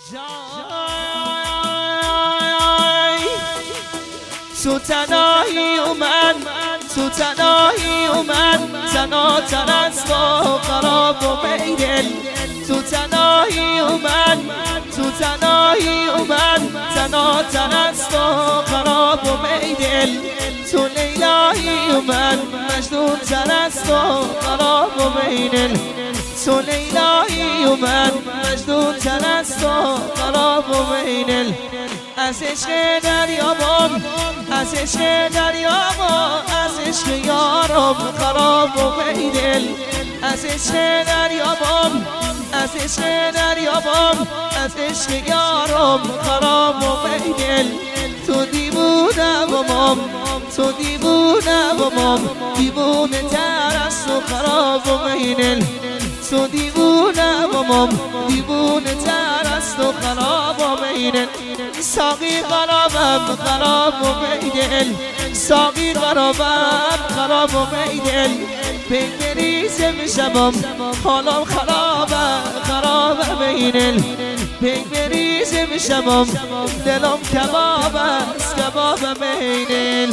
تو تنهایی و من تو تنهایی و من تنهاتر است و خراب و میدل تو تنهایی و من تو تنهایی و من تنهاتر است و خراب و میدل تو لیلایی و من مجنون تر است و خراب و میدل تو لیلایی و من مجنون تر است و خراب و میدل از عشق دریابم از عشق دریابم از عشق یارم خراب و میدل از عشق دریابم از عشق دریابم از عشق یارم خراب و میدل تو دیوونه و مام تو دیوونه و مام دیوونه تر است و خراب و میدل تو دیوونه و مام دیوونه تر است و خراب و میدل ساقی خرابم خراب و میدل ساقی خرابم خراب و میدل بگریزه میشم حالم خرابه خرابه میدل بگریزه میشم دلم کبابه است کبابه میدل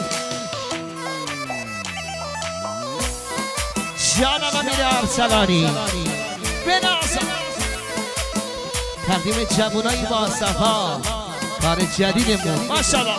جانم امیر ارسلانی بنازم تقدیم جوانای با صفا کار جدیدمون ماشاءالله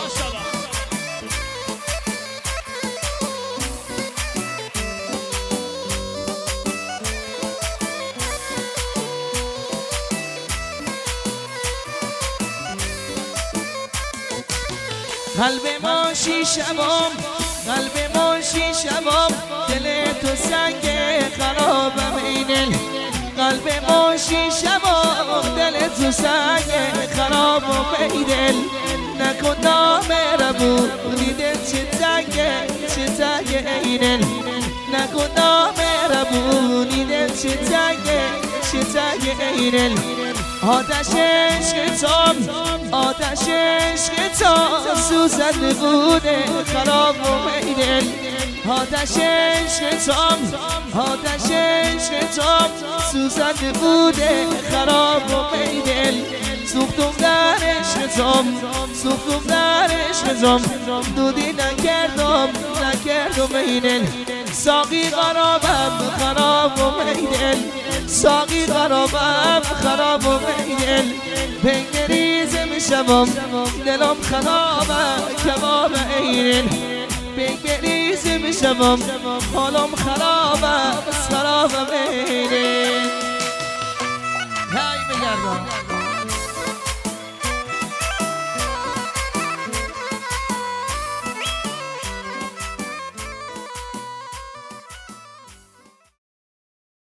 قلب ما شیشمم قلب ما شیشمم دل تو سنگ خراب میدل قلب ما شیشمم دل تو سنگ خراب میدل نکن نامهربونی دل چه تنگ ایدل نکن نامهربونی دل چه تنگ ایدل آتش عشق تام آتش عشق تام سوزنده بوده خراب و میدل آتش عشق تام آتش عشق تام سوزنده بوده خراب و میدل سوختم در عشق تام سوختم در عشق تام دودی نکردم میدل ساقی خرابم خراب و میدل ساقی خرابم خراب و میدل بگریزه میشم دلم خرابه کباب ایدل بگریزه میشم حالم خرابه خراب میدل های بگردم